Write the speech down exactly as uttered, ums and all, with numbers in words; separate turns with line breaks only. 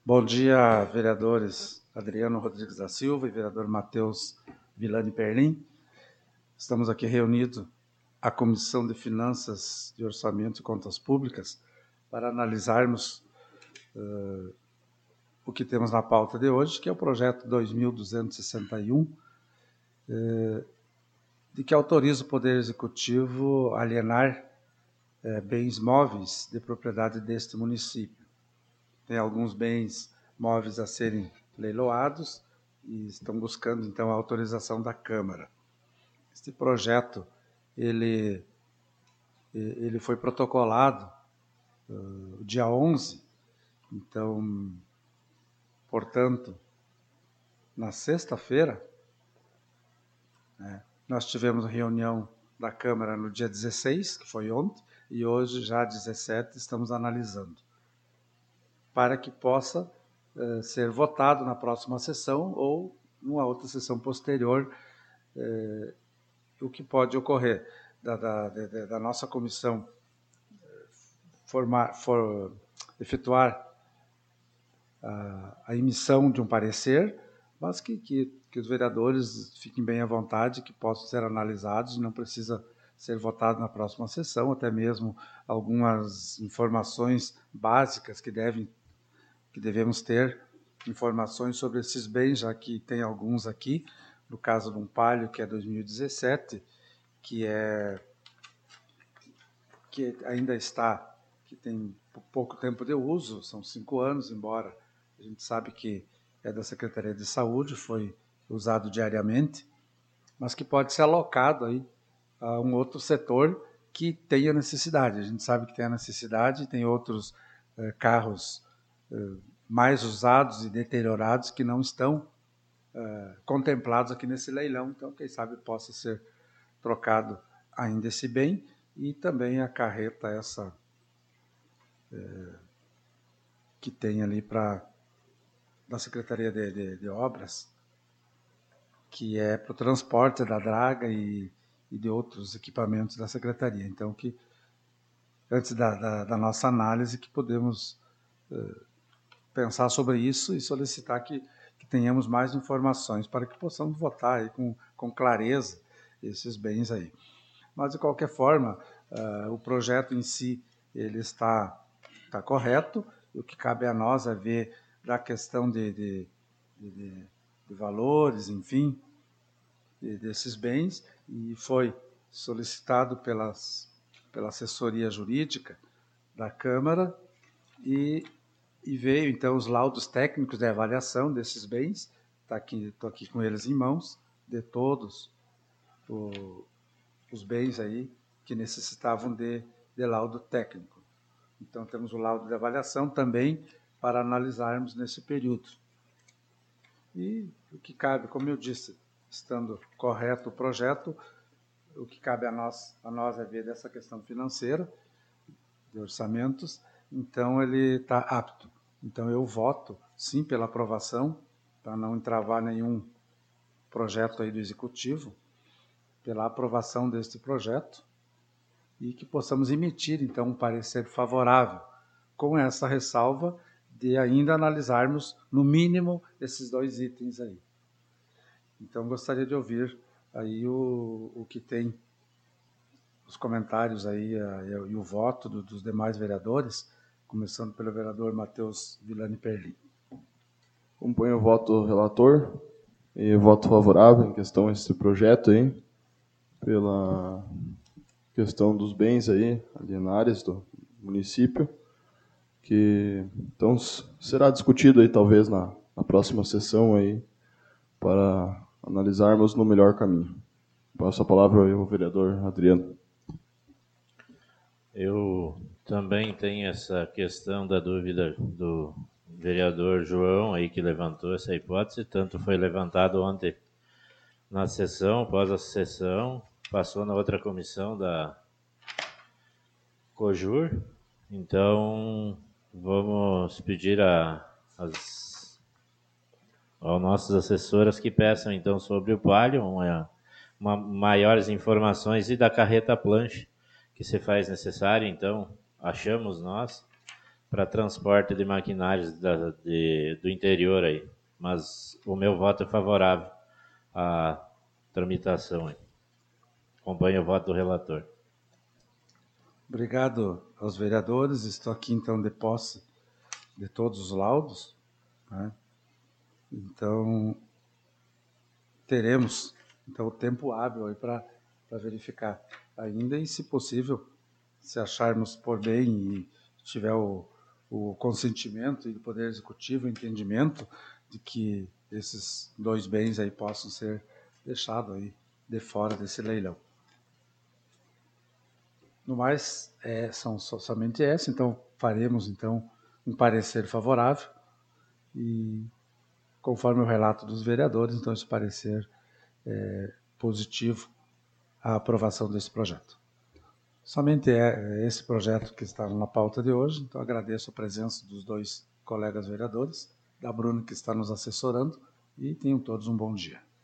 Bom dia, vereadores Adriano Rodrigues da Silva e vereador Matheus Villani Perlim. Estamos aqui reunidos, a Comissão de Finanças, de Orçamento e Contas Públicas, para analisarmos uh, o que temos na pauta de hoje, que é o projeto dois mil duzentos e sessenta e um, uh, de que autoriza o Poder Executivo a alienar uh, bens móveis de propriedade deste município. Tem alguns bens móveis a serem leiloados e estão buscando, então, a autorização da Câmara. Este projeto, ele, ele foi protocolado uh, dia onze, então, portanto, na sexta-feira, né, nós tivemos reunião da Câmara no dia dezesseis, que foi ontem, e hoje, já dezessete, estamos analisando, para que possa uh, ser votado na próxima sessão ou numa outra sessão posterior, uh, o que pode ocorrer da, da, da, da nossa comissão formar, for, efetuar a, a emissão de um parecer, mas que, que, que os vereadores fiquem bem à vontade, que possam ser analisados, não precisa ser votado na próxima sessão, até mesmo algumas informações básicas que devem que devemos ter, informações sobre esses bens, já que tem alguns aqui, no caso de um Palio, que é dois mil e dezessete, que, é, que ainda está, que tem pouco tempo de uso, são cinco anos, embora a gente sabe que é da Secretaria de Saúde, foi usado diariamente, mas que pode ser alocado aí a um outro setor que tenha necessidade. A gente sabe que tem a necessidade, tem outros eh, carros eh, mais usados e deteriorados que não estão uh, contemplados aqui nesse leilão, então quem sabe possa ser trocado ainda esse bem e também a carreta essa uh, que tem ali para da Secretaria de, de, de Obras, que é para o transporte da draga e, e de outros equipamentos da Secretaria. Então, que antes da, da, da nossa análise, que podemos uh, pensar sobre isso e solicitar que, que tenhamos mais informações para que possamos votar aí com, com clareza esses bens aí. Mas, de qualquer forma, uh, o projeto em si ele está, está correto. O que cabe a nós é ver da questão de, de, de, de valores, enfim, de, desses bens, e foi solicitado pelas, pela assessoria jurídica da Câmara e E veio, então, os laudos técnicos de avaliação desses bens. Tá aqui, estou aqui com eles em mãos, de todos o, os bens aí que necessitavam de, de laudo técnico. Então, temos o laudo de avaliação também para analisarmos nesse período. E o que cabe, como eu disse, estando correto o projeto, o que cabe a nós, a nós é ver dessa questão financeira, de orçamentos, então ele está apto. Então, eu voto, sim, pela aprovação, para não entravar nenhum projeto aí do Executivo, pela aprovação deste projeto, e que possamos emitir, então, um parecer favorável, com essa ressalva de ainda analisarmos, no mínimo, esses dois itens aí. Então, gostaria de ouvir aí o, o que tem, os comentários aí a, e o voto do, dos demais vereadores, começando pelo vereador Matheus Villani Perlim.
Acompanho o voto do relator e voto favorável em questão a esse projeto aí, pela questão dos bens aí, alienares do município, que então será discutido aí talvez na, na próxima sessão aí, para analisarmos no melhor caminho. Passo a palavra ao vereador Adriano.
Eu também tenho essa questão da dúvida do vereador João aí que levantou essa hipótese, tanto foi levantado ontem na sessão, após a sessão, passou na outra comissão da COJUR, então vamos pedir a, as, aos nossos assessoras que peçam então sobre o Palio uma, uma, maiores informações e da carreta planche, que se faz necessário, então, achamos nós, para transporte de maquinários da, de, do interior aí. Mas o meu voto é favorável à tramitação aí. Acompanho o voto do relator.
Obrigado aos vereadores. Estou aqui, então, de posse de todos os laudos, né? Então, teremos então, o tempo hábil para verificar ainda e, se possível, se acharmos por bem e tiver o, o consentimento do Poder Executivo, o entendimento de que esses dois bens aí possam ser deixados aí de fora desse leilão. No mais, é, são somente essa, então faremos então um parecer favorável e, conforme o relato dos vereadores, então esse parecer é positivo à aprovação desse projeto. Somente é esse projeto que está na pauta de hoje, então agradeço a presença dos dois colegas vereadores, da Bruna que está nos assessorando, e tenham todos um bom dia.